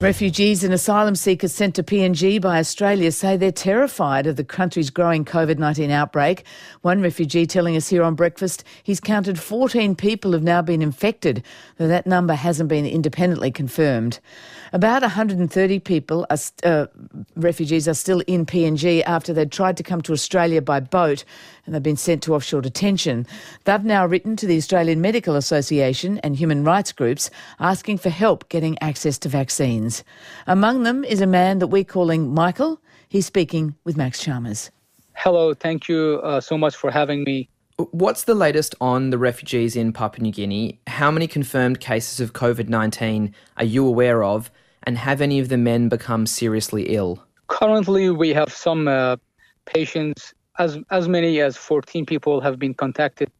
Refugees and asylum seekers sent to PNG by Australia say they're terrified of the country's growing COVID-19 outbreak. One refugee telling us here on Breakfast he's counted 14 people have now been infected, though that number hasn't been independently confirmed. About 130 people, refugees, are still in PNG after they'd tried to come to Australia by boat and they've been sent to offshore detention. They've now written to the Australian Medical Association and human rights groups asking for help getting access to vaccines. Among them is a man that we're calling Michael. He's speaking with Max Chalmers. Hello, thank you so much for having me. What's the latest on the refugees in Papua New Guinea? How many confirmed cases of COVID-19 are you aware of, and have any of the men become seriously ill? Currently, we have some patients, as many as 14 people have been contacted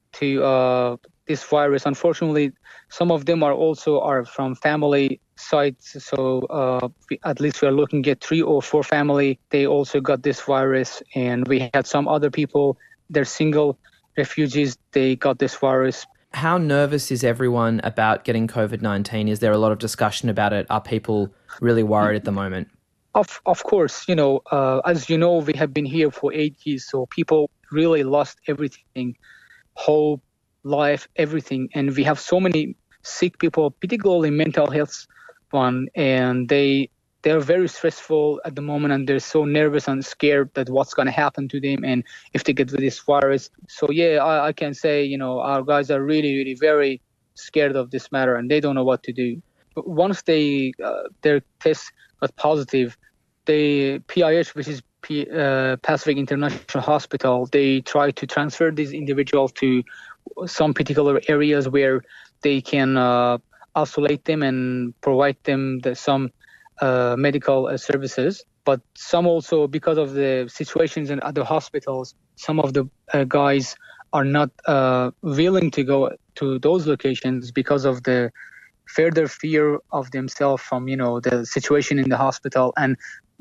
to this virus. Unfortunately, some of them are from family sites, so at least we are looking at 3 or 4 family. They also got this virus, and we had some other people, they're single refugees, they got this virus. How nervous is everyone about getting COVID-19? Is there a lot of discussion about it? Are people really worried at the moment? Of course, as you know, we have been here for 8 years, so people really lost everything, hope, life, everything. And we have so many sick people, particularly mental health one, and they're very stressful at the moment, and they're so nervous and scared that what's going to happen to them and if they get with this virus. So yeah, I can say, our guys are really, really very scared of this matter, and they don't know what to do. But once their test got positive, the PIH, which is Pacific International Hospital, they try to transfer these individuals to some particular areas where they can isolate them and provide them some medical services. But some also, because of the situations in other hospitals, some of the guys are not willing to go to those locations because of the further fear of themselves from, the situation in the hospital. And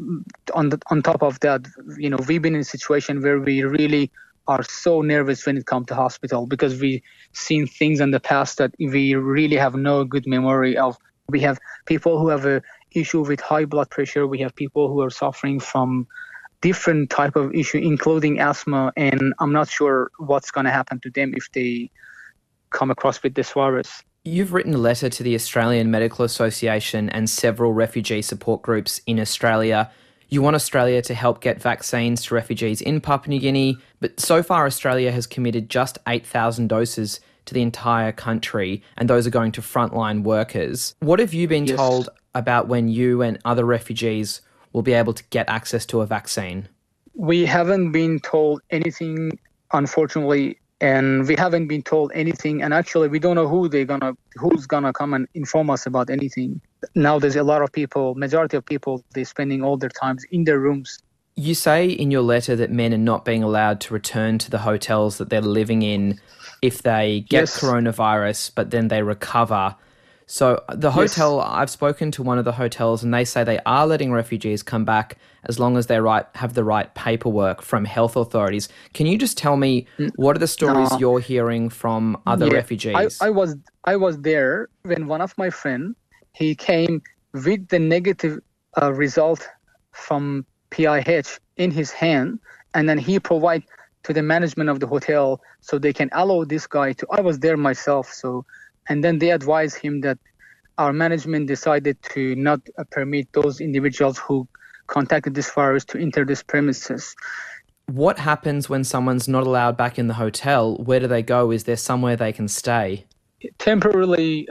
on top of that, we've been in a situation where we really are so nervous when it comes to hospital, because we've seen things in the past that we really have no good memory of. We have people who have an issue with high blood pressure. We have people who are suffering from different type of issue, including asthma. And I'm not sure what's going to happen to them if they come across with this virus. You've written a letter to the Australian Medical Association and several refugee support groups in Australia. You want Australia to help get vaccines to refugees in Papua New Guinea, but so far Australia has committed just 8,000 doses to the entire country, and those are going to frontline workers. What have you been told about when you and other refugees will be able to get access to a vaccine? We haven't been told anything, unfortunately, and we haven't been told anything. And actually, we don't know who's gonna come and inform us about anything. Now, there's a lot of people, majority of people, they're spending all their times in their rooms. You say in your letter that men are not being allowed to return to the hotels that they're living in if they get coronavirus, but then they recover. So the hotel, I've spoken to one of the hotels, and they say they are letting refugees come back as long as they have the right paperwork from health authorities. Can you just tell me what are the stories you're hearing from other refugees? I was there when one of my friends, he came with the negative result from PIH in his hand, and then he provided to the management of the hotel so they can allow this guy to. I was there myself, and then they advised him that our management decided to not permit those individuals who contacted this virus to enter this premises. What happens when someone's not allowed back in the hotel? Where do they go? Is there somewhere they can stay? Temporarily,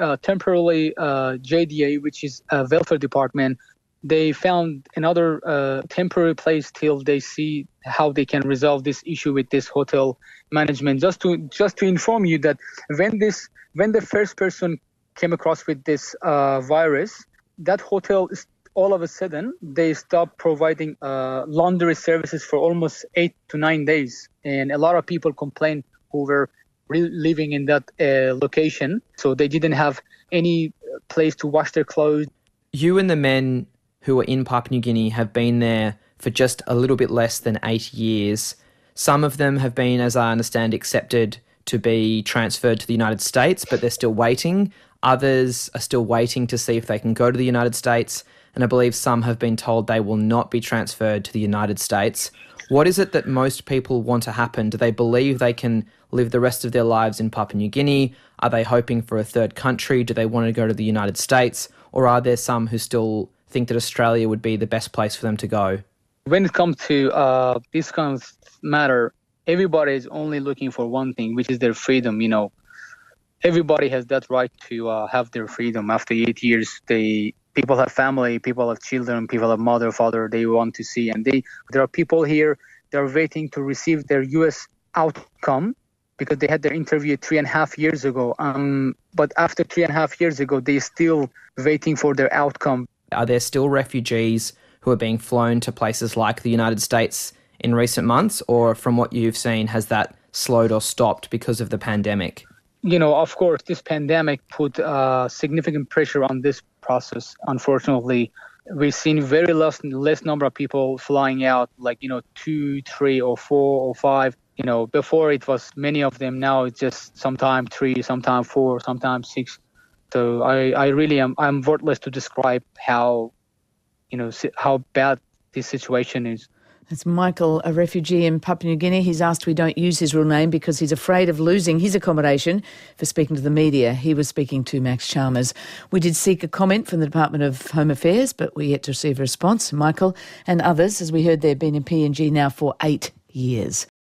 JDA, which is a welfare department, they found another temporary place till they see how they can resolve this issue with this hotel management. Just to inform you that when the first person came across with this virus, that hotel is all of a sudden they stopped providing laundry services for almost 8 to 9 days, and a lot of people complained who were living in that location, so they didn't have any place to wash their clothes. You and the men who are in Papua New Guinea have been there for just a little bit less than 8 years. Some of them have been, as I understand, accepted to be transferred to the United States, but they're still waiting. Others are still waiting to see if they can go to the United States. and I believe some have been told they will not be transferred to the United States. What is it that most people want to happen? Do they believe they can live the rest of their lives in Papua New Guinea? Are they hoping for a third country? Do they want to go to the United States? Or are there some who still think that Australia would be the best place for them to go? When it comes to this kind of matter, everybody is only looking for one thing, which is their freedom. Everybody has that right to have their freedom. After 8 years, people have family, people have children, people have mother, father they want to see. And there are people here, they're waiting to receive their U.S. outcome because they had their interview 3.5 years ago. But after 3.5 years ago, they're still waiting for their outcome. Are there still refugees who are being flown to places like the United States in recent months? Or from what you've seen, has that slowed or stopped because of the pandemic? Of course, this pandemic put significant pressure on this process. Unfortunately, we've seen very less number of people flying out, 2, 3, or 4, or 5. Before it was many of them. Now it's just sometimes 3, sometimes 4, sometimes 6. So I'm worthless to describe how bad this situation is. That's Michael, a refugee in Papua New Guinea. He's asked we don't use his real name because he's afraid of losing his accommodation for speaking to the media. He was speaking to Max Chalmers. We did seek a comment from the Department of Home Affairs, but we yet to receive a response. Michael and others, as we heard, they've been in PNG now for 8 years.